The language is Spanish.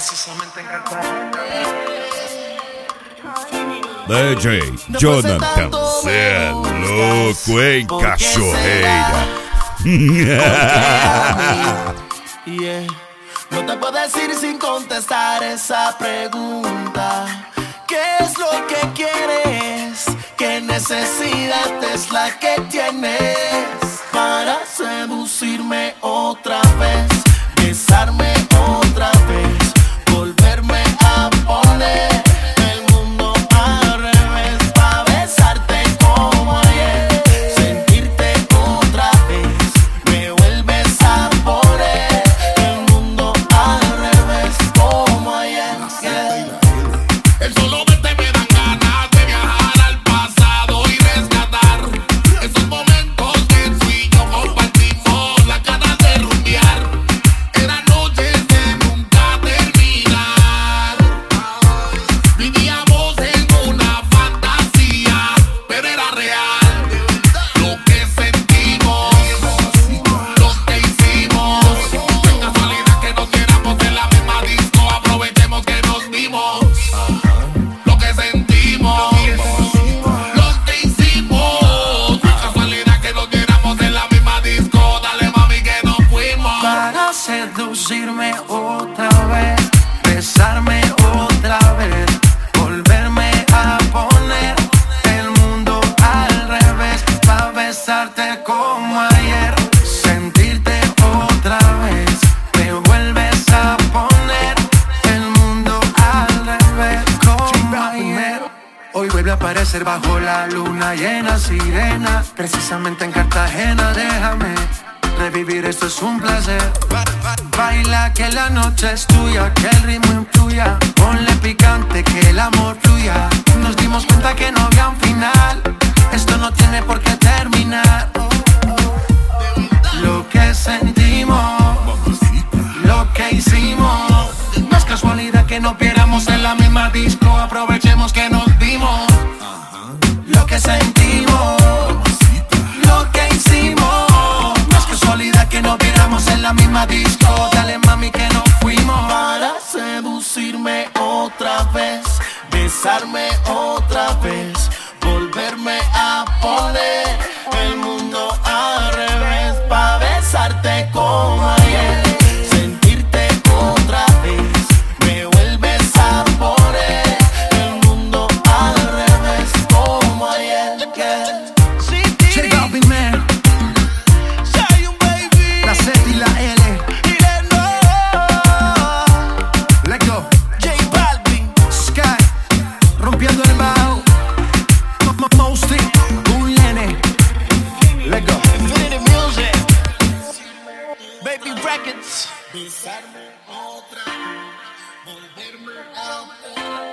precisamente en Cartagena. DJ Jonathan, cê é louco, hein, cachorreira? Yeah. No te puedo decir sin contestar esa pregunta. ¿Qué es lo que quieres? ¿Qué necesidad es la que tienes para seducirme otra vez? Besarme otra vez, volverme a poner el mundo al revés, pa' besarte como ayer, sentirte otra vez, me vuelves a poner el mundo al revés como ayer. El solo verte me dan ganas de viajar al pasado y rescatar esos momentos que tú y yo compartimos, las ganas de rumbear. Eran noches de nunca terminar. Vivíamos en una fantasía, pero era real. Lo que sentimos, lo que hicimos. Qué casualidad que nos viéramos en la misma disco. Aprovechemos que nos vimos. Lo que sentimos, lo que hicimos. Qué casualidad que nos viéramos en la misma disco. Dale mami que nos fuimos. Para seducirme otra vez, besarme otra vez, volverme a poner el mundo al revés, pa' besarte como ayer, sentirte otra vez, me vuelves a poner el mundo al revés como ayer. Hoy vuelve a aparecer bajo la luna llena, sirena, precisamente en Cartagena. Déjame revivir, esto es un placer. Baila que la noche es tuya, que el ritmo influya. Ponle picante, que el amor fluya. Nos dimos cuenta que no había un final. Esto no tiene por qué terminar. Lo que sentimos, lo que hicimos. No es casualidad que nos viéramos en la misma disco. Aprovechemos que nos vimos. Lo que sentimos, lo que hicimos. No es casualidad que nos viéramos en la misma disco. Dale mami que nos fuimos. Para seducirme otra vez, besarme otra vez, volverme a poner el mundo al revés, pa' besarte como ayer, sentirte otra vez, me vuelves a poner el mundo al revés como ayer. Check out, big man. La Z y la L. Let's go. J Balvin, Sky, rompiendo el bajo. Mosty, un nene. Let's go. Infinity Music, Baby Records. Besarme otra vez, volverme a